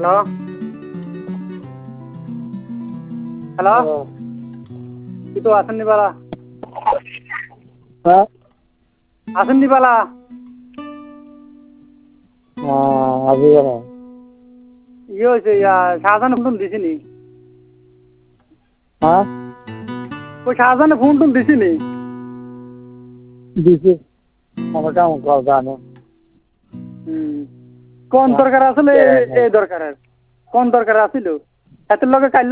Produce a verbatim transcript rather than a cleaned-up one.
hello hello কি তো আসেননি বালা হ্যাঁ আসেননি বালা আজি কেন ইয়ে হয়েছে ইয়া শাহজাহান ফোন দিছিনি হ্যাঁ ওই শাহজাহানে ফোন টোন দিছিনি দিছি আমার কাম কর জানো হুম কোন দরকার আসলে এই দরকার কোন দরকার আছিল এত লগে কাইল